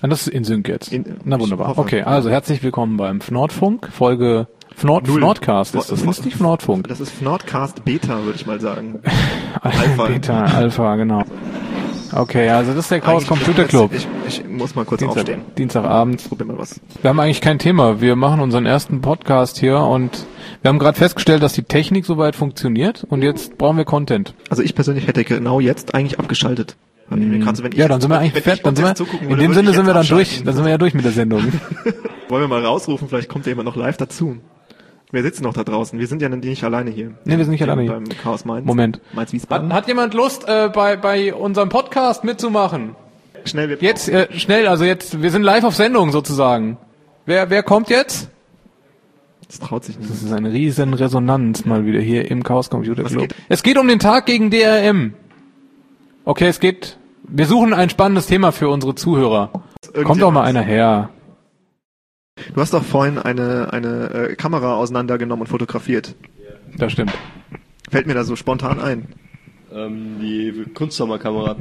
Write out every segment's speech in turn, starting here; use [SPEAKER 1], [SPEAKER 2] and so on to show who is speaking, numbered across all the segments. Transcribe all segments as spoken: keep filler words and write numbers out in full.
[SPEAKER 1] Und das ist in Sync jetzt.
[SPEAKER 2] In,
[SPEAKER 1] Na wunderbar. Okay, also herzlich willkommen beim Fnordfunk, Folge Fnord, Fnordcast. Ist das ist nicht Fnordfunk.
[SPEAKER 2] Das ist Fnordcast Beta, würde ich mal sagen.
[SPEAKER 1] Alpha. Beta, Alpha, genau. Okay, also das ist der Chaos Computer Club.
[SPEAKER 2] Ich, ich muss mal kurz
[SPEAKER 1] Dienstag,
[SPEAKER 2] aufstehen.
[SPEAKER 1] Dienstagabend.
[SPEAKER 2] Probier mal was.
[SPEAKER 1] Wir haben eigentlich kein Thema. Wir machen unseren ersten Podcast hier und wir haben gerade festgestellt, dass die Technik soweit funktioniert und jetzt brauchen wir Content.
[SPEAKER 2] Also ich persönlich hätte genau jetzt eigentlich abgeschaltet. Hm.
[SPEAKER 1] So, ja, dann sind wir eigentlich fertig. Dann sind wir, in dem Sinne sind wir dann durch. Dann sind wir ja durch mit der Sendung.
[SPEAKER 2] Wollen wir mal rausrufen? Vielleicht kommt jemand noch live dazu. Wir sitzen noch da draußen. Wir sind ja nicht alleine hier.
[SPEAKER 1] Nee, wir sind nicht alleine hier.
[SPEAKER 2] Beim Chaos Mainz.
[SPEAKER 1] Moment.
[SPEAKER 2] Mainz Wiesbaden.
[SPEAKER 1] Hat, hat jemand Lust, äh, bei, bei unserem Podcast mitzumachen?
[SPEAKER 2] Schnell, wir
[SPEAKER 1] Jetzt, äh, schnell, also jetzt, wir sind live auf Sendung sozusagen. Wer, wer kommt jetzt?
[SPEAKER 2] Das traut sich nicht.
[SPEAKER 1] Das ist eine riesen Resonanz mal wieder hier im Chaos Computer Club.
[SPEAKER 2] Geht?
[SPEAKER 1] Es geht um den Tag gegen D R M. Okay, es geht, wir suchen ein spannendes Thema für unsere Zuhörer. Kommt doch mal einer her.
[SPEAKER 2] Du hast doch vorhin eine eine äh, Kamera auseinandergenommen und fotografiert.
[SPEAKER 1] Das stimmt.
[SPEAKER 2] Fällt mir da so spontan ein.
[SPEAKER 3] Ähm, die Kunstsommerkamera.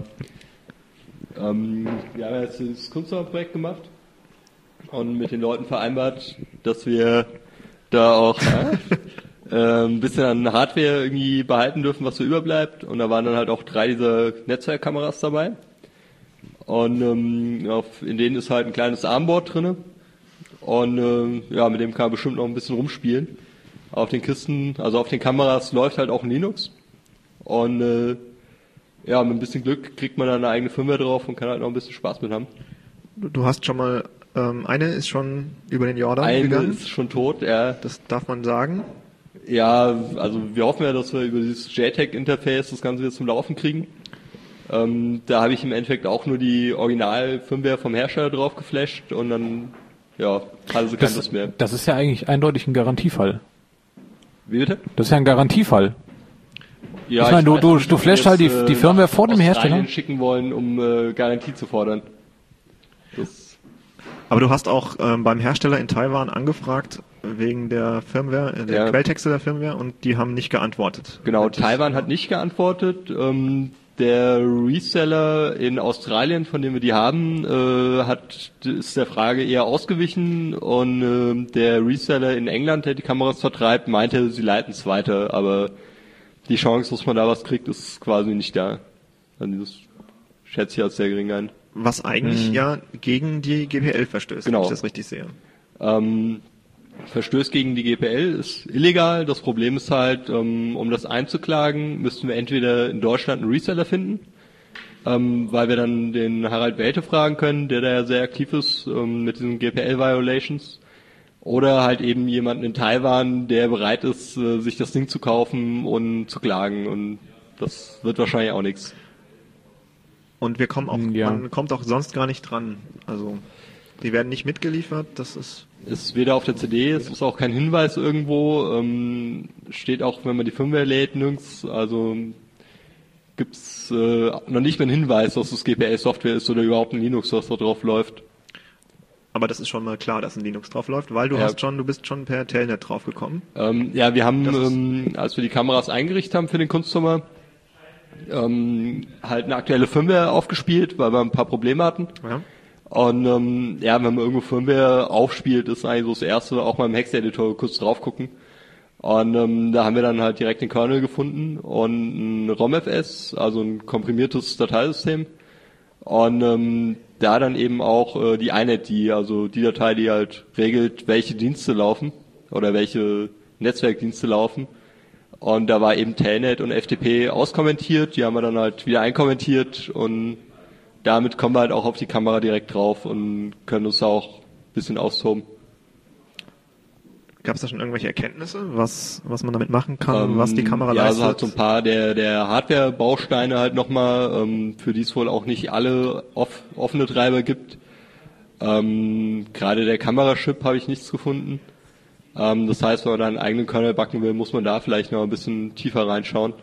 [SPEAKER 3] Ähm, wir haben jetzt das Kunstsommerprojekt gemacht und mit den Leuten vereinbart, dass wir da auch äh, ein bisschen an Hardware irgendwie behalten dürfen, was so überbleibt. Und da waren dann halt auch drei dieser Netzwerkkameras dabei. Und ähm, auf, in denen ist halt ein kleines Armboard drinne. Und äh, ja, mit dem kann man bestimmt noch ein bisschen rumspielen. Auf den Kisten, also auf den Kameras läuft halt auch ein Linux. Und äh, ja, mit ein bisschen Glück kriegt man dann eine eigene Firmware drauf und kann halt noch ein bisschen Spaß mit haben.
[SPEAKER 2] Du, du hast schon mal, ähm, eine ist schon über den Jordan
[SPEAKER 3] eine
[SPEAKER 2] gegangen.
[SPEAKER 3] Eine ist schon tot, ja.
[SPEAKER 2] Das darf man sagen.
[SPEAKER 3] Ja, also wir hoffen ja, dass wir über dieses J TAG-Interface das Ganze wieder zum Laufen kriegen. Ähm, da habe ich im Endeffekt auch nur die Original-Firmware vom Hersteller drauf geflasht und dann ja, also kein Lust mehr.
[SPEAKER 1] Das ist ja eigentlich eindeutig ein Garantiefall.
[SPEAKER 3] Wie bitte?
[SPEAKER 1] Das ist ja ein Garantiefall.
[SPEAKER 3] Ja,
[SPEAKER 1] ich meine, du,
[SPEAKER 3] weiß,
[SPEAKER 1] du, du flashst halt die, die Firmware vor dem Hersteller.
[SPEAKER 3] Schicken wollen, um äh, Garantie zu fordern. Das
[SPEAKER 2] Aber du hast auch ähm, beim Hersteller in Taiwan angefragt wegen der Firmware, äh, der
[SPEAKER 3] ja.
[SPEAKER 2] Quelltexte der Firmware und die haben nicht geantwortet.
[SPEAKER 3] Genau,
[SPEAKER 2] das
[SPEAKER 3] Taiwan hat nicht geantwortet. Ähm, der Reseller in Australien, von dem wir die haben, äh, hat ist der Frage eher ausgewichen und äh, der Reseller in England, der die Kameras vertreibt, meinte, sie leiten es weiter, aber die Chance, dass man da was kriegt, ist quasi nicht da. Also das schätze ich als sehr gering ein.
[SPEAKER 2] Was eigentlich hm. ja gegen die G P L verstößt,
[SPEAKER 3] genau.
[SPEAKER 2] wenn ich das richtig sehe.
[SPEAKER 3] Ähm, Verstößt gegen die G P L ist illegal. Das Problem ist halt, ähm, um das einzuklagen, müssten wir entweder in Deutschland einen Reseller finden, ähm, weil wir dann den Harald Welte fragen können, der da ja sehr aktiv ist ähm, mit diesen G P L-Violations. Oder halt eben jemanden in Taiwan, der bereit ist, äh, sich das Ding zu kaufen und zu klagen. Und das wird wahrscheinlich auch nichts.
[SPEAKER 2] Und wir kommen auch,
[SPEAKER 1] ja.
[SPEAKER 2] man kommt auch sonst gar nicht dran. Also die werden nicht mitgeliefert. Das ist
[SPEAKER 3] ist weder auf der C D, es ist auch kein Hinweis irgendwo. Ähm, steht auch, wenn man die Firmware lädt, nirgends. Also gibt's äh, noch nicht mehr einen Hinweis, dass das G P L-Software ist oder überhaupt ein Linux, was da drauf läuft.
[SPEAKER 2] Aber das ist schon mal klar, dass ein Linux drauf läuft, weil du
[SPEAKER 3] ja.
[SPEAKER 2] hast schon, du bist schon per Telnet drauf gekommen.
[SPEAKER 3] Ähm, ja, wir haben, ähm, als wir die Kameras eingerichtet haben für den Kunstsommer, ähm, halt eine aktuelle Firmware aufgespielt, weil wir ein paar Probleme hatten.
[SPEAKER 2] Ja.
[SPEAKER 3] Und ähm, ja, wenn man irgendwo Firmware aufspielt, ist eigentlich so das Erste, auch mal im Hex-Editor kurz drauf gucken. Und ähm, da haben wir dann halt direkt den Kernel gefunden und ein ROM-F S, also ein komprimiertes Dateisystem. Und ähm, da dann eben auch äh, die I N E T, die, also die Datei, die halt regelt, welche Dienste laufen oder welche Netzwerkdienste laufen. Und da war eben Telnet und F T P auskommentiert, die haben wir dann halt wieder einkommentiert und damit kommen wir halt auch auf die Kamera direkt drauf und können uns da auch ein bisschen austoben.
[SPEAKER 2] Gab es da schon irgendwelche Erkenntnisse, was was man damit machen kann, ähm, was die Kamera
[SPEAKER 3] ja,
[SPEAKER 2] leistet?
[SPEAKER 3] Ja, also halt so ein paar der der Hardware-Bausteine halt nochmal, ähm, für die es wohl auch nicht alle off, offene Treiber gibt. Ähm, gerade der Kamerachip habe ich nichts gefunden. Ähm, das heißt, wenn man da einen eigenen Kernel backen will, muss man da vielleicht noch ein bisschen tiefer reinschauen.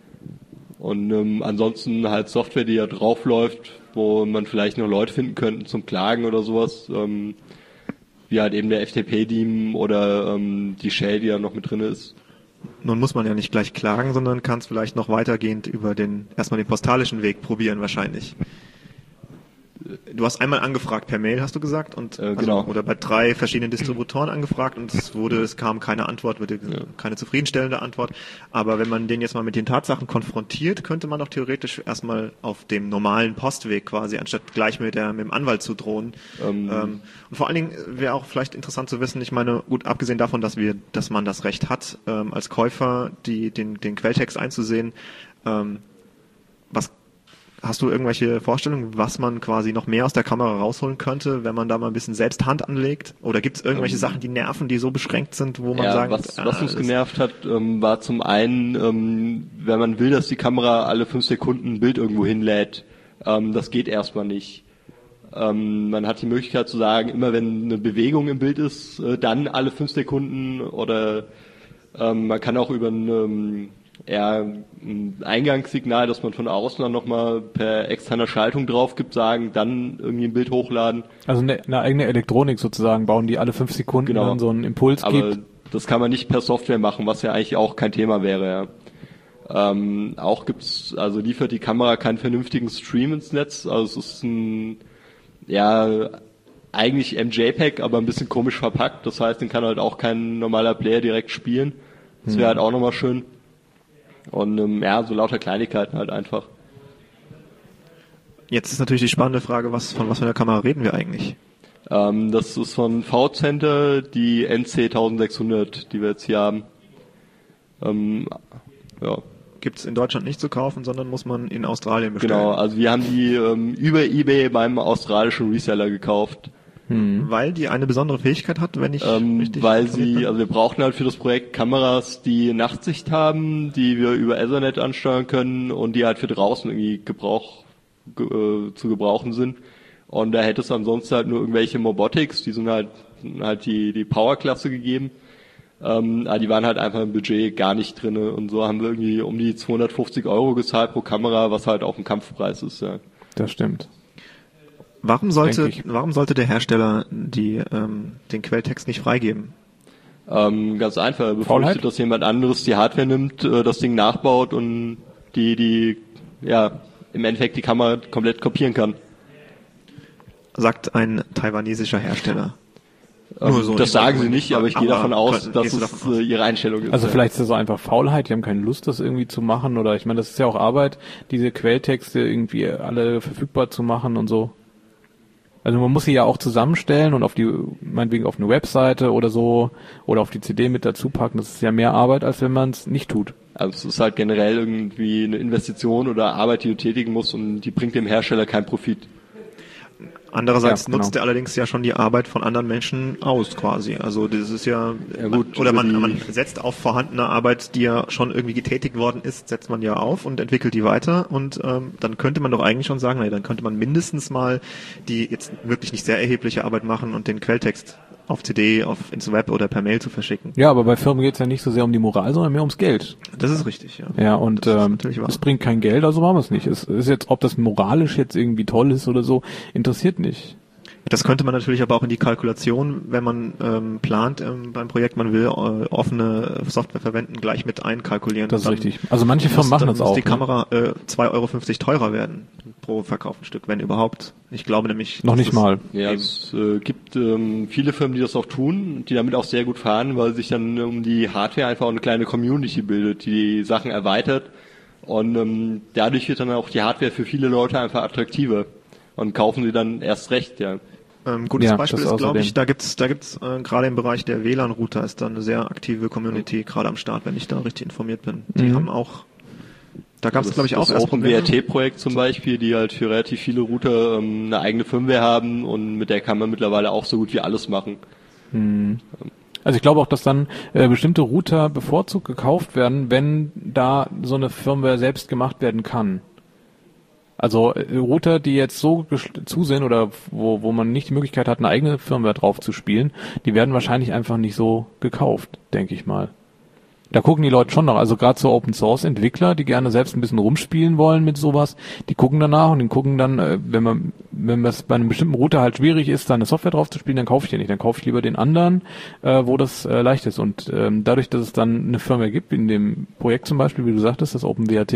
[SPEAKER 3] Und ähm, ansonsten halt Software, die ja drauf läuft, wo man vielleicht noch Leute finden könnte zum Klagen oder sowas, ähm, wie halt eben der F T P-Daemon oder ähm, die Shell, die ja noch mit drin ist.
[SPEAKER 2] Nun muss man ja nicht gleich klagen, sondern kann es vielleicht noch weitergehend über den erstmal den postalischen Weg probieren wahrscheinlich. Du hast einmal angefragt per Mail, hast du gesagt, und
[SPEAKER 3] äh, genau.
[SPEAKER 2] also, oder bei drei verschiedenen Distributoren angefragt und es wurde, es kam keine Antwort, keine zufriedenstellende Antwort. Aber wenn man den jetzt mal mit den Tatsachen konfrontiert, könnte man doch theoretisch erstmal auf dem normalen Postweg quasi, anstatt gleich mit der mit dem Anwalt zu drohen. Ähm. Ähm, und vor allen Dingen wäre auch vielleicht interessant zu wissen, ich meine, gut, abgesehen davon, dass wir, dass man das Recht hat, ähm, als Käufer die den den Quelltext einzusehen, ähm, was hast du irgendwelche Vorstellungen, was man quasi noch mehr aus der Kamera rausholen könnte, wenn man da mal ein bisschen selbst Hand anlegt? Oder gibt es irgendwelche ähm, Sachen, die nerven, die so beschränkt sind, wo man
[SPEAKER 3] ja,
[SPEAKER 2] sagt...
[SPEAKER 3] Was,
[SPEAKER 2] ah,
[SPEAKER 3] was uns genervt hat, ähm, war zum einen, ähm, wenn man will, dass die Kamera alle fünf Sekunden ein Bild irgendwo hinlädt. Ähm, das geht erstmal nicht. Ähm, man hat die Möglichkeit zu sagen, immer wenn eine Bewegung im Bild ist, äh, dann alle fünf Sekunden. Oder ähm, man kann auch über ein... Ähm, eher ein Eingangssignal, das man von außen dann nochmal per externer Schaltung drauf gibt, sagen, dann irgendwie ein Bild hochladen.
[SPEAKER 1] Also eine, eine eigene Elektronik sozusagen bauen, die alle fünf Sekunden genau. dann so einen Impuls
[SPEAKER 3] Aber
[SPEAKER 1] gibt.
[SPEAKER 3] Das kann man nicht per Software machen, was ja eigentlich auch kein Thema wäre. Ja. Ähm, auch gibt's, also liefert die Kamera keinen vernünftigen Stream ins Netz. Also es ist ein, ja, eigentlich M J P E G, aber ein bisschen komisch verpackt. Das heißt, den kann halt auch kein normaler Player direkt spielen. Das wäre hm. halt auch nochmal schön. Und ähm, ja, so lauter Kleinigkeiten halt einfach.
[SPEAKER 2] Jetzt ist natürlich die spannende Frage, was von was für einer Kamera reden wir eigentlich?
[SPEAKER 3] Ähm, das ist von V-Center die N C eintausendsechshundert, die wir jetzt hier haben. Ähm, ja.
[SPEAKER 2] Gibt es in Deutschland nicht zu kaufen, sondern muss man in Australien bestellen?
[SPEAKER 3] Genau, also wir haben die ähm, über eBay beim australischen Reseller gekauft.
[SPEAKER 2] Hm. Weil die eine besondere Fähigkeit hat, wenn ich
[SPEAKER 3] ähm,
[SPEAKER 2] richtig
[SPEAKER 3] weil sie, bin. Also wir brauchen halt für das Projekt Kameras, die Nachtsicht haben, die wir über Ethernet ansteuern können und die halt für draußen irgendwie Gebrauch ge, äh, zu gebrauchen sind. Und da hätte es ansonsten halt nur irgendwelche Mobotics, die sind halt halt die die Powerklasse gegeben. Ähm, aber die waren halt einfach im Budget gar nicht drinne und so haben wir irgendwie um die zweihundertfünfzig Euro gezahlt pro Kamera, was halt auch ein Kampfpreis ist. Ja.
[SPEAKER 1] Das stimmt.
[SPEAKER 2] Warum sollte, warum sollte der Hersteller die, ähm, den Quelltext nicht freigeben?
[SPEAKER 3] Ähm, ganz einfach. Er befürchtet, dass jemand anderes die Hardware nimmt, äh, das Ding nachbaut und die, die, ja, im Endeffekt die Kamera komplett kopieren kann.
[SPEAKER 2] Sagt ein taiwanesischer Hersteller.
[SPEAKER 3] Ähm, Nur so das sagen sie nicht, aber ich gehe davon aus, dass es davon aus? ihre Einstellung ist.
[SPEAKER 1] Also ja. Vielleicht ist das auch einfach Faulheit, die haben keine Lust, das irgendwie zu machen, oder ich meine, das ist ja auch Arbeit, diese Quelltexte irgendwie alle verfügbar zu machen und so. Also man muss sie ja auch zusammenstellen und auf die, meinetwegen auf eine Webseite oder so, oder auf die C D mit dazu packen. Das ist ja mehr Arbeit, als wenn man es nicht tut.
[SPEAKER 3] Also es ist halt generell irgendwie eine Investition oder Arbeit, die du tätigen musst, und die bringt dem Hersteller keinen Profit.
[SPEAKER 2] Andererseits
[SPEAKER 3] ja, genau.
[SPEAKER 2] nutzt er allerdings ja schon die Arbeit von anderen Menschen aus quasi. Also das ist ja,
[SPEAKER 3] ja gut,
[SPEAKER 2] oder man, man setzt auf vorhandene Arbeit, die ja schon irgendwie getätigt worden ist, setzt man ja auf und entwickelt die weiter, und ähm, dann könnte man doch eigentlich schon sagen, naja, dann könnte man mindestens mal die jetzt wirklich nicht sehr erhebliche Arbeit machen und den Quelltext auf C D, auf ins Web oder per Mail zu verschicken.
[SPEAKER 1] Ja, aber bei Firmen geht es ja nicht so sehr um die Moral, sondern mehr ums Geld.
[SPEAKER 2] Das ist richtig, ja.
[SPEAKER 1] Ja, und es ähm, bringt kein Geld, also machen wir es nicht. Es ist jetzt, ob das moralisch jetzt irgendwie toll ist oder so, interessiert nicht.
[SPEAKER 2] Das könnte man natürlich aber auch in die Kalkulation, wenn man ähm, plant ähm, beim Projekt, man will äh, offene Software verwenden, gleich mit einkalkulieren.
[SPEAKER 1] Das ist richtig. Also manche Firmen
[SPEAKER 2] muss,
[SPEAKER 1] machen das auch.
[SPEAKER 2] Muss die ne? Kamera äh, zwei Euro fünfzig teurer werden pro verkauften Stück, wenn überhaupt. Ich glaube nämlich...
[SPEAKER 1] Noch nicht mal.
[SPEAKER 3] Ja, es äh, gibt ähm, viele Firmen, die das auch tun, die damit auch sehr gut fahren, weil sich dann um die Hardware einfach auch eine kleine Community bildet, die die Sachen erweitert, und ähm, dadurch wird dann auch die Hardware für viele Leute einfach attraktiver und kaufen sie dann erst recht, ja.
[SPEAKER 2] Ähm, gutes ja, Beispiel ist, glaube ich, da gibt's, da gibt's äh, gerade im Bereich der W L A N-Router ist da eine sehr aktive Community gerade am Start, wenn ich da richtig informiert bin. Die mhm. haben auch, da gab es, glaube ich, auch
[SPEAKER 3] das
[SPEAKER 2] erst
[SPEAKER 3] Open W R T-Projekt zum Beispiel, die halt für relativ viele Router ähm, eine eigene Firmware haben, und mit der kann man mittlerweile auch so gut wie alles machen.
[SPEAKER 1] Mhm. Also ich glaube auch, dass dann äh, bestimmte Router bevorzugt gekauft werden, wenn da so eine Firmware selbst gemacht werden kann. Also äh, Router, die jetzt so zu sind oder wo wo man nicht die Möglichkeit hat, eine eigene Firmware drauf zu spielen, die werden wahrscheinlich einfach nicht so gekauft, denke ich mal. Da gucken die Leute schon noch, also gerade so Open-Source-Entwickler, die gerne selbst ein bisschen rumspielen wollen mit sowas, die gucken danach und die gucken dann, äh, wenn man wenn das bei einem bestimmten Router halt schwierig ist, da eine Software drauf zu spielen, dann kaufe ich den nicht, dann kaufe ich lieber den anderen, äh, wo das äh, leicht ist. Und ähm, dadurch, dass es dann eine Firmware gibt, in dem Projekt zum Beispiel, wie du sagtest, das Open W R T,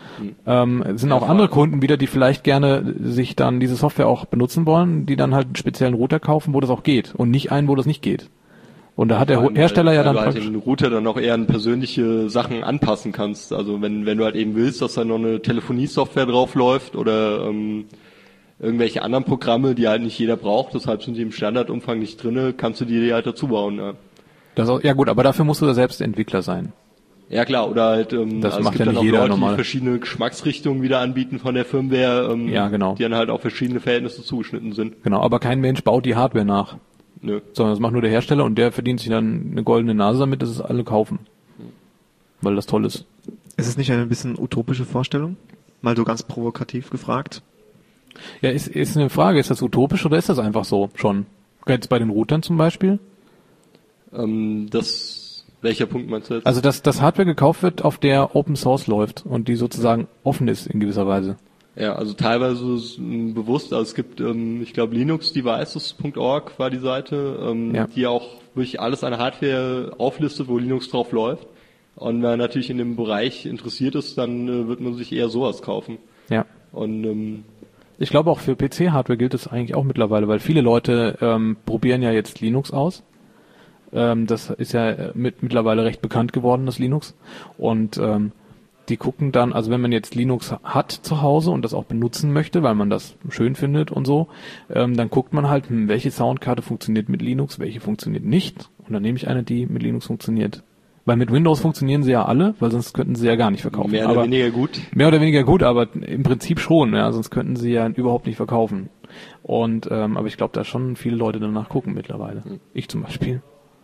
[SPEAKER 1] Mhm. Ähm, es sind ja, auch andere Kunden wieder, die vielleicht gerne sich dann diese Software auch benutzen wollen, die dann halt einen speziellen Router kaufen, wo das auch geht und nicht einen, wo das nicht geht. Und da hat der Hersteller
[SPEAKER 3] weil,
[SPEAKER 1] ja dann
[SPEAKER 3] weil
[SPEAKER 1] praktisch...
[SPEAKER 3] du halt den Router dann auch eher an persönliche Sachen anpassen kannst. Also wenn wenn du halt eben willst, dass da noch eine Telefonie-Software drauf läuft oder ähm, irgendwelche anderen Programme, die halt nicht jeder braucht, deshalb sind die im Standardumfang nicht drinne, kannst du die halt dazu bauen. Ja.
[SPEAKER 1] Das auch, ja gut, aber dafür musst du da selbst Entwickler sein.
[SPEAKER 3] Ja klar, oder halt ähm,
[SPEAKER 1] das
[SPEAKER 3] also
[SPEAKER 1] macht
[SPEAKER 3] es gibt
[SPEAKER 1] ja
[SPEAKER 3] dann auch
[SPEAKER 1] jeder
[SPEAKER 3] Leute,
[SPEAKER 1] normal.
[SPEAKER 3] die verschiedene Geschmacksrichtungen wieder anbieten von der Firmware, ähm,
[SPEAKER 1] ja, genau.
[SPEAKER 3] die dann halt auf verschiedene Verhältnisse zugeschnitten sind.
[SPEAKER 1] Genau, aber kein Mensch baut die Hardware nach.
[SPEAKER 3] Nö.
[SPEAKER 1] Sondern das macht nur der Hersteller und der verdient sich dann eine goldene Nase damit, dass es alle kaufen. Weil das toll ist.
[SPEAKER 2] Ist es nicht eine bisschen utopische Vorstellung? Mal so ganz provokativ gefragt.
[SPEAKER 1] Ja, ist, ist eine Frage, ist das utopisch oder ist das einfach so schon? Jetzt bei den Routern zum Beispiel?
[SPEAKER 3] Ähm, das, welcher Punkt meinst du jetzt?
[SPEAKER 1] Also, dass, dass Hardware gekauft wird, auf der Open Source läuft und die sozusagen offen ist in gewisser Weise.
[SPEAKER 3] Ja, also teilweise ist ähm, bewusst, also es gibt, ähm, ich glaube, linux devices punkt org war die Seite, ähm,
[SPEAKER 1] ja.
[SPEAKER 3] die auch wirklich alles an Hardware auflistet, wo Linux drauf läuft. Und wenn man natürlich in dem Bereich interessiert ist, dann äh, wird man sich eher sowas kaufen.
[SPEAKER 1] Ja.
[SPEAKER 3] Und ähm,
[SPEAKER 1] ich glaube auch für P C-Hardware gilt es eigentlich auch mittlerweile, weil viele Leute ähm, probieren ja jetzt Linux aus. Ähm, das ist ja mit, mittlerweile recht bekannt geworden, das Linux. Und ähm, die gucken dann, also wenn man jetzt Linux hat zu Hause und das auch benutzen möchte, weil man das schön findet und so, ähm, dann guckt man halt, hm, welche Soundkarte funktioniert mit Linux, welche funktioniert nicht. Und dann nehme ich eine, die mit Linux funktioniert. Weil mit Windows funktionieren sie ja alle, weil sonst könnten sie ja gar nicht verkaufen.
[SPEAKER 3] Mehr oder
[SPEAKER 1] aber,
[SPEAKER 3] weniger gut.
[SPEAKER 1] Mehr oder weniger gut, aber im Prinzip schon, ja, sonst könnten sie ja überhaupt nicht verkaufen. Und ähm, aber ich glaube, da schon viele Leute danach gucken mittlerweile. Hm. Ich zum Beispiel.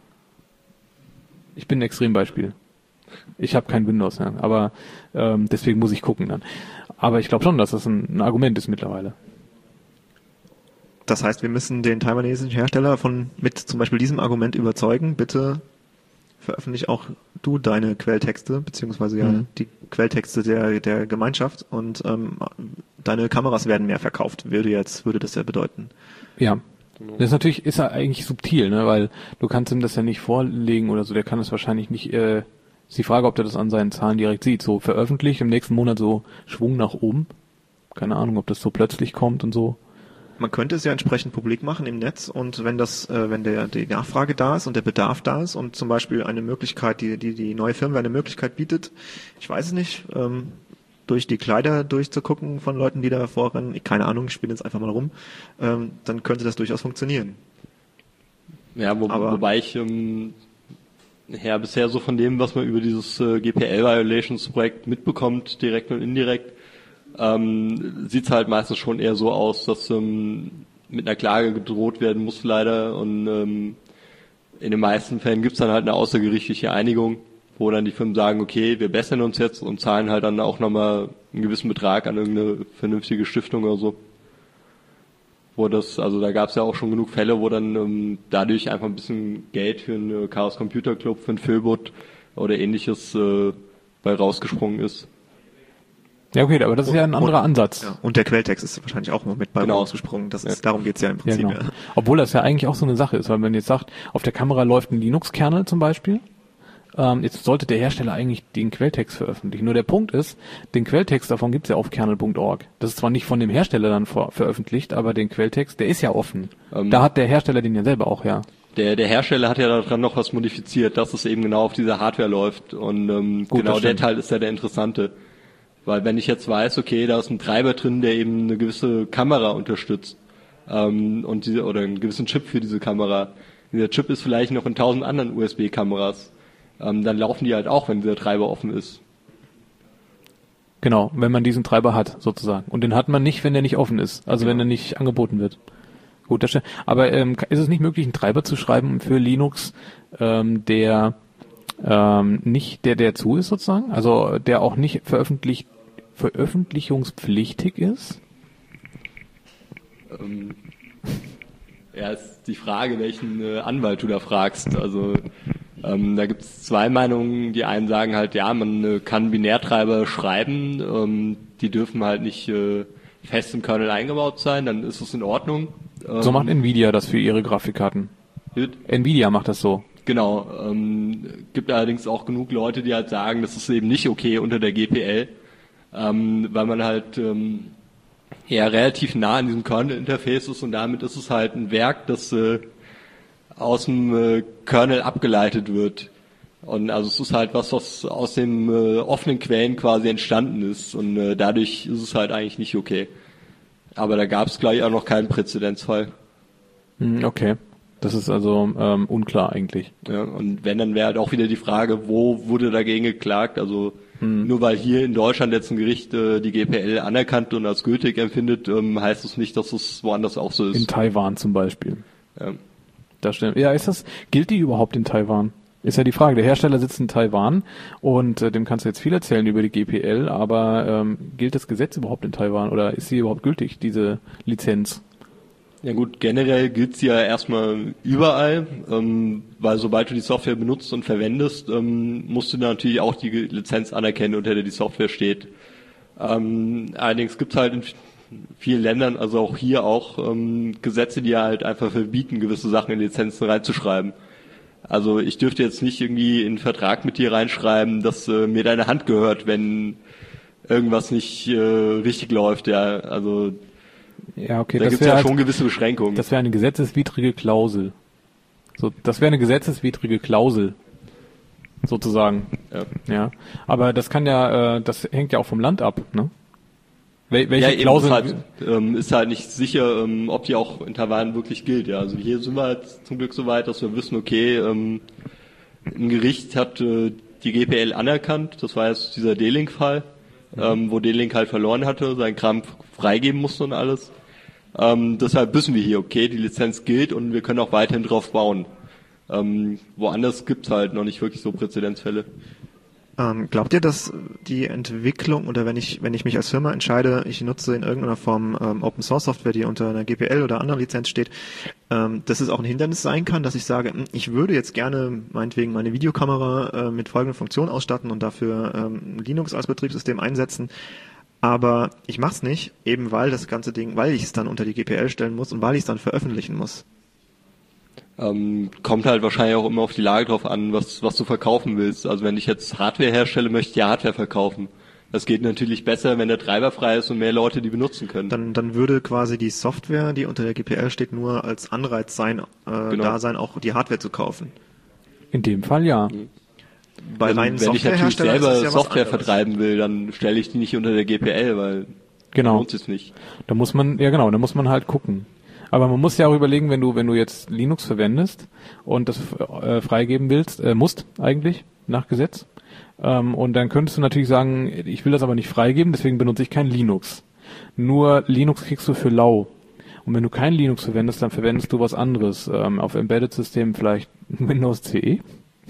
[SPEAKER 1] Ich bin ein Extrembeispiel. Ich habe kein Windows, ja, aber ähm, deswegen muss ich gucken dann. Aber ich glaube schon, dass das ein, ein Argument ist mittlerweile.
[SPEAKER 2] Das heißt, wir müssen den taiwanesischen Hersteller von mit zum Beispiel diesem Argument überzeugen, bitte veröffentlich auch du deine Quelltexte, beziehungsweise ja mhm. die Quelltexte der der Gemeinschaft und ähm, deine Kameras werden mehr verkauft, würde jetzt, würde das ja bedeuten.
[SPEAKER 1] Ja. Das ist natürlich, ist ja eigentlich subtil, ne, weil du kannst ihm das ja nicht vorlegen oder so, der kann es wahrscheinlich nicht, äh, ist die Frage, ob der das an seinen Zahlen direkt sieht, so veröffentlicht, im nächsten Monat so Schwung nach oben. Keine Ahnung, ob das so plötzlich kommt und so.
[SPEAKER 2] Man könnte es ja entsprechend publik machen im Netz und wenn das, äh, wenn der die Nachfrage da ist und der Bedarf da ist und zum Beispiel eine Möglichkeit, die die die neue Firmware eine Möglichkeit bietet, ich weiß es nicht, ähm, durch die Kleider durchzugucken von Leuten, die da vorrennen, ich, keine Ahnung, ich spiele jetzt einfach mal rum, ähm, dann könnte das durchaus funktionieren.
[SPEAKER 3] Ja, wo,
[SPEAKER 2] Aber,
[SPEAKER 3] wobei ich ähm, ja bisher so von dem, was man über dieses äh, G P L-Violations-Projekt mitbekommt, direkt und indirekt, ähm, sieht's halt meistens schon eher so aus, dass ähm, mit einer Klage gedroht werden muss leider und ähm, in den meisten Fällen gibt's dann halt eine außergerichtliche Einigung, wo dann die Firmen sagen, okay, wir bessern uns jetzt und zahlen halt dann auch nochmal einen gewissen Betrag an irgendeine vernünftige Stiftung oder so. Wo das, also da gab's ja auch schon genug Fälle, wo dann ähm, dadurch einfach ein bisschen Geld für einen Chaos Computer Club, für einen Philbot oder ähnliches äh, bei rausgesprungen ist.
[SPEAKER 1] Ja, okay, aber das ist ja ein anderer
[SPEAKER 2] und,
[SPEAKER 1] Ansatz.
[SPEAKER 2] Ja, und der Quelltext ist wahrscheinlich auch mit bei
[SPEAKER 3] genau.
[SPEAKER 2] rausgesprungen. Das ist,
[SPEAKER 3] ja.
[SPEAKER 2] Darum geht's ja im Prinzip.
[SPEAKER 1] Ja, genau.
[SPEAKER 2] Ja.
[SPEAKER 1] Obwohl das ja eigentlich auch so eine Sache ist, weil wenn man jetzt sagt, auf der Kamera läuft ein Linux-Kernel zum Beispiel, ähm, jetzt sollte der Hersteller eigentlich den Quelltext veröffentlichen. Nur der Punkt ist, den Quelltext davon gibt's ja auf kernel punkt org. Das ist zwar nicht von dem Hersteller dann vor, veröffentlicht, aber den Quelltext, der ist ja offen. Ähm, da hat der Hersteller den ja selber auch, ja.
[SPEAKER 3] Der, der Hersteller hat ja daran noch was modifiziert, dass es eben genau auf dieser Hardware läuft und ähm,
[SPEAKER 1] Gut,
[SPEAKER 3] genau der Teil ist ja der interessante. Weil wenn ich jetzt weiß, okay, da ist ein Treiber drin, der eben eine gewisse Kamera unterstützt ähm, und diese oder einen gewissen Chip für diese Kamera. Dieser Chip ist vielleicht noch in tausend anderen U S B-Kameras. Ähm, dann laufen die halt auch, wenn dieser Treiber offen ist.
[SPEAKER 1] Genau, wenn man diesen Treiber hat, sozusagen. Und den hat man nicht, wenn der nicht offen ist. Also genau. Wenn er nicht angeboten wird. Gut, das stimmt. Aber ähm, ist es nicht möglich, einen Treiber zu schreiben für Linux, ähm, der ähm, nicht der, der zu ist sozusagen? Also der auch nicht veröffentlicht, veröffentlichungspflichtig ist?
[SPEAKER 3] Ähm, ja, ist die Frage, welchen äh, Anwalt du da fragst. Also ähm, da gibt es zwei Meinungen. Die einen sagen halt, ja, man äh, kann Binärtreiber schreiben, ähm, die dürfen halt nicht äh, fest im Kernel eingebaut sein, dann ist es in Ordnung. Ähm,
[SPEAKER 1] so macht Nvidia das für ihre Grafikkarten. Mit? Nvidia macht das so.
[SPEAKER 3] Genau. Ähm, gibt allerdings auch genug Leute, die halt sagen, das ist eben nicht okay unter der G P L. ähm, weil man halt ähm, ja relativ nah an diesem Kernel-Interface ist und damit ist es halt ein Werk, das äh, aus dem äh, Kernel abgeleitet wird. Und also es ist halt was, was aus den äh, offenen Quellen quasi entstanden ist und äh, dadurch ist es halt eigentlich nicht okay. Aber da gab es gleich auch noch keinen Präzedenzfall.
[SPEAKER 1] Okay. Das ist also ähm, unklar eigentlich.
[SPEAKER 3] Ja, und wenn, dann wäre halt auch wieder die Frage, wo wurde dagegen geklagt? Also hm. nur weil hier in Deutschland jetzt ein Gericht äh, die G P L anerkannt und als gültig empfindet, ähm, heißt es nicht, dass es woanders auch so ist.
[SPEAKER 1] In Taiwan zum Beispiel.
[SPEAKER 3] Ja.
[SPEAKER 1] Da stimmt. Ja, ist das, gilt die überhaupt in Taiwan? Ist ja die Frage. Der Hersteller sitzt in Taiwan und äh, dem kannst du jetzt viel erzählen über die G P L, aber ähm, gilt das Gesetz überhaupt in Taiwan oder ist sie überhaupt gültig, diese Lizenz?
[SPEAKER 3] Ja gut, generell gilt sie ja erstmal überall, ähm, weil sobald du die Software benutzt und verwendest, ähm, musst du natürlich auch die Lizenz anerkennen, unter der die Software steht. Ähm, allerdings gibt es halt in vielen Ländern, also auch hier auch, ähm, Gesetze, die halt einfach verbieten, gewisse Sachen in Lizenzen reinzuschreiben. Also ich dürfte jetzt nicht irgendwie in einen Vertrag mit dir reinschreiben, dass äh, mir deine Hand gehört, wenn irgendwas nicht äh, richtig läuft, ja, also
[SPEAKER 1] ja, okay,
[SPEAKER 3] da gibt es ja halt schon gewisse Beschränkungen.
[SPEAKER 1] Das wäre eine gesetzeswidrige Klausel. So, das wäre eine gesetzeswidrige Klausel, sozusagen.
[SPEAKER 3] Ja.
[SPEAKER 1] Ja. Aber das kann ja, äh, das hängt ja auch vom Land ab, ne? Wel- welche
[SPEAKER 3] ja, eben
[SPEAKER 1] Klausel?
[SPEAKER 3] Ist halt, ähm, ist halt nicht sicher, ähm, ob die auch in Taiwan wirklich gilt. Ja, also hier sind wir halt zum Glück so weit, dass wir wissen, okay, ähm, ein Gericht hat äh, die G P L anerkannt. Das war jetzt dieser D-Link-Fall, mhm. ähm, wo D-Link halt verloren hatte, seinen Kram freigeben musste und alles. Ähm, deshalb wissen wir hier, okay, die Lizenz gilt und wir können auch weiterhin drauf bauen. Ähm, woanders gibt's halt noch nicht wirklich so Präzedenzfälle.
[SPEAKER 2] Ähm, glaubt ihr, dass die Entwicklung oder wenn ich wenn ich mich als Firma entscheide, ich nutze in irgendeiner Form ähm, Open Source Software, die unter einer G P L oder anderer Lizenz steht, ähm, dass es auch ein Hindernis sein kann, dass ich sage, ich würde jetzt gerne meinetwegen meine Videokamera äh, mit folgenden Funktionen ausstatten und dafür ähm, Linux als Betriebssystem einsetzen, aber ich mach's nicht, eben weil das ganze Ding, weil ich es dann unter die G P L stellen muss und weil ich es dann veröffentlichen muss.
[SPEAKER 3] Ähm, kommt halt wahrscheinlich auch immer auf die Lage drauf an, was was du verkaufen willst. Also wenn ich jetzt Hardware herstelle, möchte ich ja Hardware verkaufen. Das geht natürlich besser, wenn der Treiber frei ist und mehr Leute die benutzen können.
[SPEAKER 2] Dann dann würde quasi die Software, die unter der G P L steht, nur als Anreiz sein, äh,
[SPEAKER 3] genau.
[SPEAKER 2] da sein, auch die Hardware zu kaufen.
[SPEAKER 1] In dem Fall ja.
[SPEAKER 3] Mhm.
[SPEAKER 2] Bei
[SPEAKER 3] also,
[SPEAKER 2] reinen
[SPEAKER 3] wenn ich natürlich
[SPEAKER 2] Softwareherstellern
[SPEAKER 3] selber
[SPEAKER 2] ist es ja was
[SPEAKER 3] Software
[SPEAKER 2] anderes.
[SPEAKER 3] vertreiben will, dann stelle ich die nicht unter der G P L, weil
[SPEAKER 1] Genau.
[SPEAKER 3] lohnt es nicht.
[SPEAKER 1] Da muss man, ja genau, da muss man halt gucken. Aber man muss ja auch überlegen, wenn du, wenn du jetzt Linux verwendest und das äh, freigeben willst, äh, musst eigentlich nach Gesetz. Ähm, und dann könntest du natürlich sagen, ich will das aber nicht freigeben, deswegen benutze ich kein Linux. Nur Linux kriegst du für lau. Und wenn du kein Linux verwendest, dann verwendest du was anderes. Ähm, auf Embedded-Systemen vielleicht Windows C E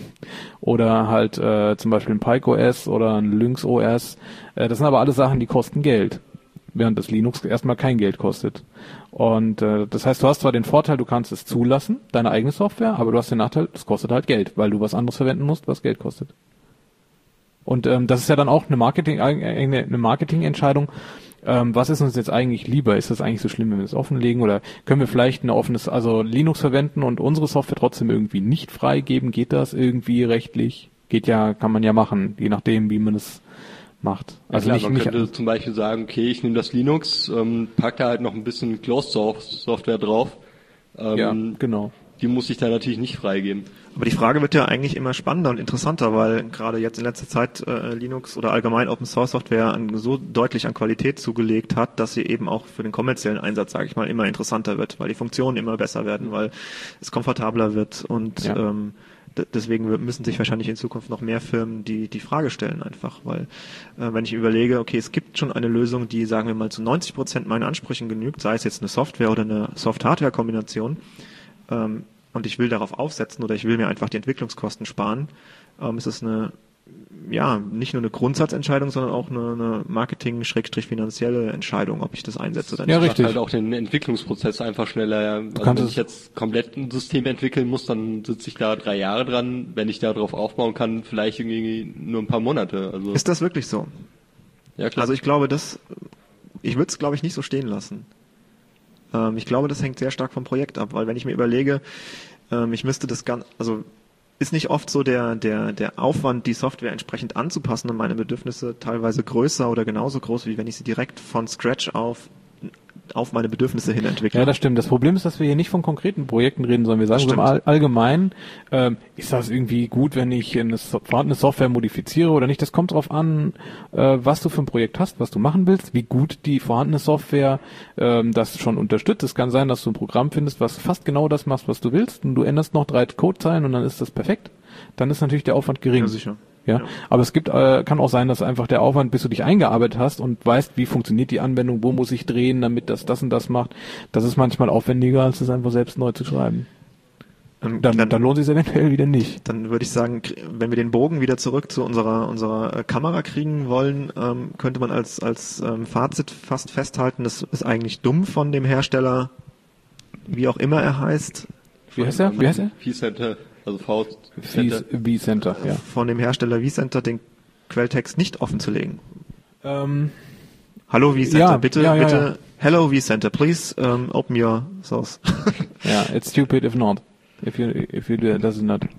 [SPEAKER 1] oder halt äh, zum Beispiel ein PikeOS oder ein Lynx O S. Äh, das sind aber alles Sachen, die kosten Geld, während das Linux erstmal kein Geld kostet. Und äh, das heißt, du hast zwar den Vorteil, du kannst es zulassen, deine eigene Software, aber du hast den Nachteil, es kostet halt Geld, weil du was anderes verwenden musst, was Geld kostet. Und ähm, das ist ja dann auch eine Marketing, eine, eine Marketingentscheidung. Ähm, was ist uns jetzt eigentlich lieber? Ist das eigentlich so schlimm, wenn wir es offenlegen? Oder können wir vielleicht ein offenes, also Linux verwenden und unsere Software trotzdem irgendwie nicht freigeben? Geht das irgendwie rechtlich? Geht ja, kann man ja machen, je nachdem, wie man es macht. Also
[SPEAKER 3] ja, klar,
[SPEAKER 1] nicht,
[SPEAKER 3] man
[SPEAKER 1] nicht
[SPEAKER 3] könnte zum Beispiel sagen, okay, ich nehme das Linux, ähm, pack da halt noch ein bisschen Closed Software drauf. Ähm,
[SPEAKER 1] ja, genau.
[SPEAKER 3] Die muss ich da natürlich nicht freigeben.
[SPEAKER 2] Aber die Frage wird ja eigentlich immer spannender und interessanter, weil gerade jetzt in letzter Zeit äh, Linux oder allgemein Open Source Software an, so deutlich an Qualität zugelegt hat, dass sie eben auch für den kommerziellen Einsatz, sage ich mal, immer interessanter wird, weil die Funktionen immer besser werden, weil es komfortabler wird und
[SPEAKER 1] ja.
[SPEAKER 2] ähm, d- deswegen müssen sich wahrscheinlich in Zukunft noch mehr Firmen die die Frage stellen einfach, weil äh, wenn ich überlege, okay, es gibt schon eine Lösung, die, sagen wir mal, zu neunzig Prozent meinen Ansprüchen genügt, sei es jetzt eine Software oder eine Soft-Hardware-Kombination, ähm, und ich will darauf aufsetzen oder ich will mir einfach die Entwicklungskosten sparen, ähm, ist es eine, ja, nicht nur eine Grundsatzentscheidung, sondern auch eine, eine Marketing-finanzielle Entscheidung, ob ich das einsetze oder nicht.
[SPEAKER 1] Ja, richtig.
[SPEAKER 3] Macht halt auch den Entwicklungsprozess einfach schneller. Ja. Also
[SPEAKER 1] kannst
[SPEAKER 3] wenn
[SPEAKER 1] es-
[SPEAKER 3] ich jetzt komplett ein System entwickeln muss, dann sitze ich da drei Jahre dran. Wenn ich da drauf aufbauen kann, vielleicht irgendwie nur ein paar Monate. Also
[SPEAKER 2] Ist das wirklich so?
[SPEAKER 3] ja klar.
[SPEAKER 2] Also ich glaube, das, ich würde es, glaube ich, nicht so stehen lassen. Ähm, ich glaube, das hängt sehr stark vom Projekt ab, weil wenn ich mir überlege, ähm, ich müsste das ganz, also ist nicht oft so der, der, der Aufwand, die Software entsprechend anzupassen und meine Bedürfnisse teilweise größer oder genauso groß, wie wenn ich sie direkt von Scratch auf auf meine Bedürfnisse hin entwickle.
[SPEAKER 1] Ja, das stimmt. Das Problem ist, dass wir hier nicht von konkreten Projekten reden, sondern wir sagen so im All- allgemein, ähm, ist das irgendwie gut, wenn ich eine so- vorhandene Software modifiziere oder nicht. Das kommt drauf an, äh, was du für ein Projekt hast, was du machen willst, wie gut die vorhandene Software ähm, das schon unterstützt. Es kann sein, dass du ein Programm findest, was fast genau das macht, was du willst, und du änderst noch drei Codezeilen und dann ist das perfekt. Dann ist natürlich der Aufwand gering.
[SPEAKER 2] Ja, sicher.
[SPEAKER 1] Ja,
[SPEAKER 2] Ja.
[SPEAKER 1] aber es gibt, äh, kann auch sein, dass einfach der Aufwand, bis du dich eingearbeitet hast und weißt, wie funktioniert die Anwendung, wo muss ich drehen, damit das das und das macht, das ist manchmal aufwendiger, als es einfach selbst neu zu schreiben.
[SPEAKER 2] Ähm,
[SPEAKER 1] Dann, dann, dann lohnt es sich eventuell wieder nicht.
[SPEAKER 2] Dann würde ich sagen, kr- wenn wir den Bogen wieder zurück zu unserer unserer äh, Kamera kriegen wollen, ähm, könnte man als als ähm, Fazit fast festhalten, das ist eigentlich dumm von dem Hersteller, wie auch immer er heißt,
[SPEAKER 1] Wie heißt er? Wie heißt er?
[SPEAKER 3] V-Center, also V-Center.
[SPEAKER 1] V-Center, ja.
[SPEAKER 2] von dem Hersteller vCenter den Quelltext nicht offenzulegen.
[SPEAKER 1] Ähm,
[SPEAKER 2] Hallo vCenter,
[SPEAKER 1] Ja,
[SPEAKER 2] bitte,
[SPEAKER 1] ja, ja,
[SPEAKER 2] bitte,
[SPEAKER 1] ja.
[SPEAKER 2] hello vCenter, please um, open your source.
[SPEAKER 1] ja, it's stupid if not. If you, if you do, does it not.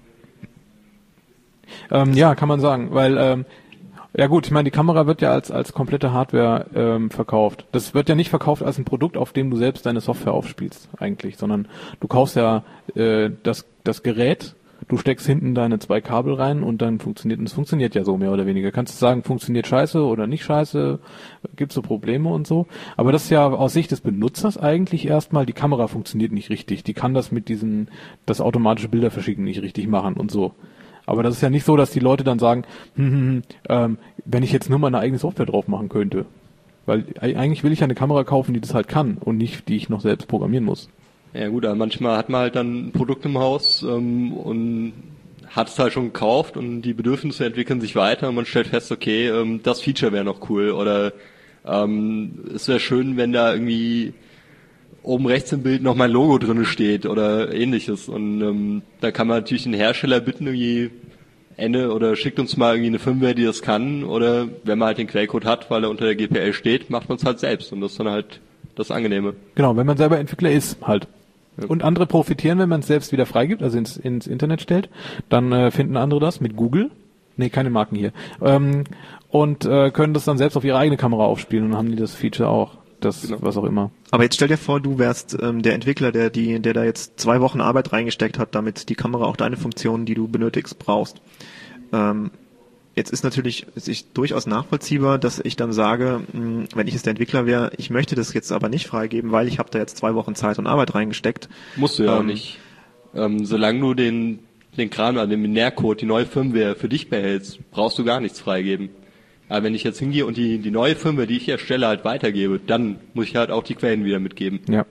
[SPEAKER 1] Ähm, ja, kann man sagen, weil, ähm, ja gut, ich meine, die Kamera wird ja als als komplette Hardware ähm, verkauft. Das wird ja nicht verkauft als ein Produkt, auf dem du selbst deine Software aufspielst, eigentlich, sondern du kaufst ja äh, das das Gerät, du steckst hinten deine zwei Kabel rein und dann funktioniert, und es funktioniert ja so mehr oder weniger. Kannst du sagen, funktioniert scheiße oder nicht scheiße, gibt's so Probleme und so. Aber das ist ja aus Sicht des Benutzers eigentlich erstmal, die Kamera funktioniert nicht richtig. Die kann das mit diesen, das automatische Bilder verschicken nicht richtig machen und so. Aber das ist ja nicht so, dass die Leute dann sagen, hm, hm, hm, ähm, wenn ich jetzt nur meine eigene Software drauf machen könnte. Weil e- eigentlich will ich ja eine Kamera kaufen, die das halt kann und nicht, die ich noch selbst programmieren muss.
[SPEAKER 3] Ja gut, aber manchmal hat man halt dann ein Produkt im Haus ähm, und hat es halt schon gekauft und die Bedürfnisse entwickeln sich weiter und man stellt fest, okay, ähm, das Feature wäre noch cool oder ähm, es wäre schön, wenn da irgendwie oben rechts im Bild noch mein Logo drinne steht oder ähnliches und ähm, da kann man natürlich den Hersteller bitten, irgendwie Ende oder schickt uns mal irgendwie eine Firmware, die das kann oder wenn man halt den Quellcode hat, weil er unter der G P L steht, macht man es halt selbst und das ist dann halt das Angenehme.
[SPEAKER 1] Genau, wenn man selber Entwickler ist, halt. Und andere profitieren, wenn man es selbst wieder freigibt, also ins, ins Internet stellt, dann äh, finden andere das mit Google, nee, keine Marken hier, ähm, und äh, können das dann selbst auf ihre eigene Kamera aufspielen und dann haben die das Feature auch, das,
[SPEAKER 3] Genau.
[SPEAKER 1] was auch immer.
[SPEAKER 2] Aber jetzt stell dir vor, du wärst ähm, der Entwickler, der die, der da jetzt zwei Wochen Arbeit reingesteckt hat, damit die Kamera auch deine Funktionen, die du benötigst, brauchst. Ähm, jetzt ist natürlich ist ich durchaus nachvollziehbar, dass ich dann sage, mh, wenn ich jetzt der Entwickler wäre, ich möchte das jetzt aber nicht freigeben, weil ich habe da jetzt zwei Wochen Zeit und Arbeit reingesteckt.
[SPEAKER 3] Musst du ja auch
[SPEAKER 2] Ähm,
[SPEAKER 3] nicht. Ähm, solange du den, den Kram, also den Binärcode, die neue Firmware für dich behältst, brauchst du gar nichts freigeben. Aber wenn ich jetzt hingehe und die, die neue Firmware, die ich erstelle, halt weitergebe, dann muss ich halt auch die Quellen wieder mitgeben.
[SPEAKER 1] Ja.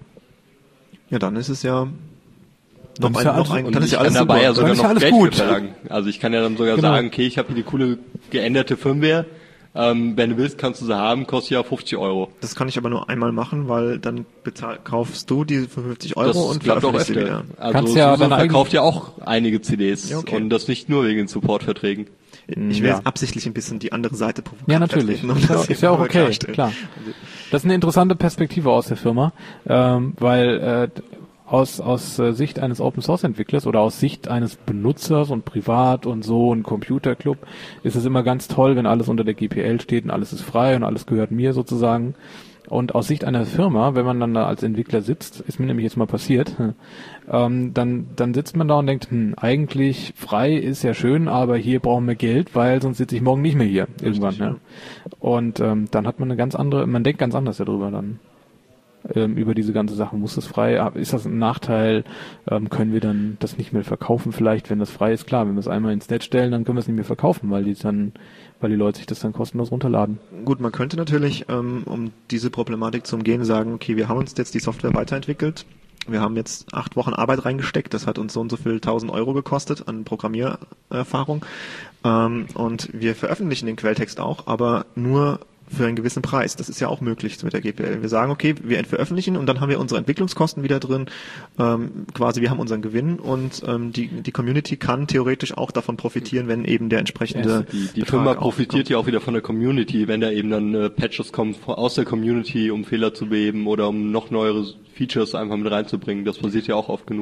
[SPEAKER 2] Ja, dann ist es ja
[SPEAKER 1] Dann
[SPEAKER 2] noch
[SPEAKER 1] ist
[SPEAKER 2] ein,
[SPEAKER 1] ja
[SPEAKER 2] noch
[SPEAKER 1] alles-
[SPEAKER 2] ein,
[SPEAKER 3] Und
[SPEAKER 2] dann
[SPEAKER 3] ich
[SPEAKER 2] ist ja
[SPEAKER 3] kann
[SPEAKER 2] alles
[SPEAKER 3] dabei
[SPEAKER 2] super.
[SPEAKER 3] ja sogar
[SPEAKER 1] Dann ist ja
[SPEAKER 3] noch
[SPEAKER 1] alles
[SPEAKER 3] Geld
[SPEAKER 1] gut.
[SPEAKER 3] für verlangen. Also ich kann ja dann sogar
[SPEAKER 1] Genau.
[SPEAKER 3] sagen, okay, ich habe hier die coole geänderte Firmware, ähm, wenn du willst, kannst du sie haben, kostet ja fünfzig Euro.
[SPEAKER 2] Das kann ich aber nur einmal machen, weil dann bezahl, kaufst du die für fünfzig Euro
[SPEAKER 3] Das
[SPEAKER 2] und
[SPEAKER 3] klappt auch
[SPEAKER 2] veröffentlichst sie
[SPEAKER 3] öfter.
[SPEAKER 2] wieder.
[SPEAKER 3] Also
[SPEAKER 1] Kannst ja
[SPEAKER 3] Susan
[SPEAKER 1] deine eigene-
[SPEAKER 3] verkauft ja auch einige C Ds
[SPEAKER 2] Ja, okay.
[SPEAKER 3] und das nicht nur wegen Supportverträgen.
[SPEAKER 2] Ich will
[SPEAKER 1] Ja.
[SPEAKER 2] jetzt absichtlich ein bisschen die andere Seite provozieren.
[SPEAKER 1] Ja, natürlich.
[SPEAKER 2] Um
[SPEAKER 1] Ist ja,
[SPEAKER 2] das
[SPEAKER 1] ist ja auch
[SPEAKER 2] mal
[SPEAKER 1] okay,
[SPEAKER 2] klarstellen.
[SPEAKER 1] klar. Das ist eine interessante Perspektive aus der Firma, ähm, weil äh, aus aus äh, Sicht eines Open Source Entwicklers oder aus Sicht eines Benutzers und privat und so ein Computerclub ist es immer ganz toll, wenn alles unter der G P L steht und alles ist frei und alles gehört mir sozusagen. Und aus Sicht einer Firma, wenn man dann da als Entwickler sitzt, ist mir nämlich jetzt mal passiert, ähm, dann dann sitzt man da und denkt, hm, eigentlich frei ist ja schön, aber hier brauchen wir Geld, weil sonst sitze ich morgen nicht mehr hier irgendwann.
[SPEAKER 2] Richtig,
[SPEAKER 1] ja. Und ähm, dann hat man eine ganz andere, man denkt ganz anders darüber dann. Ähm, über diese ganze Sache. Muss das frei, ist das ein Nachteil, ähm, können wir dann das nicht mehr verkaufen vielleicht, wenn das frei ist? Klar, wenn wir es einmal ins Netz stellen, dann können wir es nicht mehr verkaufen, weil die dann, weil die Leute sich das dann kostenlos runterladen.
[SPEAKER 2] Gut, man könnte natürlich, ähm, um diese Problematik zu umgehen, sagen, okay, wir haben uns jetzt die Software weiterentwickelt. Wir haben jetzt acht Wochen Arbeit reingesteckt. Das hat uns so und so viel tausend Euro gekostet an Programmiererfahrung. Ähm, und wir veröffentlichen den Quelltext auch, aber nur für einen gewissen Preis. Das ist ja auch möglich mit der G P L. Wir sagen, okay, wir veröffentlichen und dann haben wir unsere Entwicklungskosten wieder drin. Ähm, quasi, wir haben unseren Gewinn und ähm, die, die Community kann theoretisch auch davon profitieren, wenn eben der entsprechende
[SPEAKER 3] Die, die
[SPEAKER 2] Betrag
[SPEAKER 3] Firma
[SPEAKER 2] aufkommt.
[SPEAKER 3] profitiert ja auch wieder von der Community, wenn da eben dann äh, Patches kommen aus der Community, um Fehler zu beheben oder um noch neuere Features einfach mit reinzubringen. Das passiert ja auch oft genug.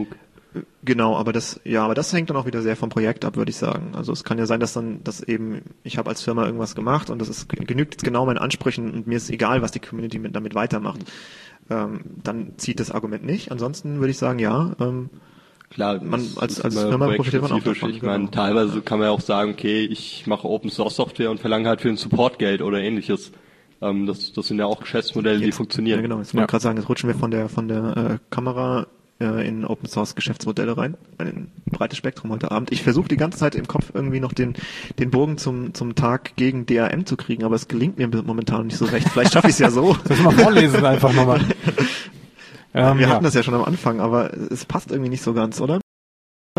[SPEAKER 2] Genau, aber das, ja, aber das hängt dann auch wieder sehr vom Projekt ab, würde ich sagen. Also es kann ja sein, dass dann, dass eben, ich habe als Firma irgendwas gemacht und das ist, genügt jetzt genau meinen Ansprüchen und mir ist egal, was die Community mit, damit weitermacht. Ähm, dann zieht das Argument nicht. Ansonsten würde ich sagen, ja, ähm,
[SPEAKER 3] Klar,
[SPEAKER 2] man
[SPEAKER 3] das
[SPEAKER 2] als,
[SPEAKER 3] ist
[SPEAKER 2] als
[SPEAKER 3] immer
[SPEAKER 2] Firma profitiert man auch
[SPEAKER 3] projektspezifisch.
[SPEAKER 2] davon.
[SPEAKER 3] Ich meine,
[SPEAKER 2] genau.
[SPEAKER 3] teilweise kann man ja auch sagen, okay, ich mache Open Source Software und verlange halt für den Support Geld oder ähnliches. Ähm, das, das sind ja auch Geschäftsmodelle, die
[SPEAKER 2] Jetzt-
[SPEAKER 3] funktionieren.
[SPEAKER 2] Ja, genau. Jetzt wollte ich gerade sagen, jetzt rutschen wir von der von der äh, Kamera äh, in Open Source Geschäftsmodelle rein. Ein breites Spektrum heute Abend. Ich versuche die ganze Zeit im Kopf irgendwie noch den den Bogen zum zum Tag gegen D R M zu kriegen, aber es gelingt mir momentan nicht so recht. Vielleicht schaffe ich es ja so.
[SPEAKER 1] Soll ich mal vorlesen einfach nochmal? Ähm,
[SPEAKER 2] wir
[SPEAKER 1] ja.
[SPEAKER 2] hatten das ja schon am Anfang, aber es passt irgendwie nicht so ganz, oder?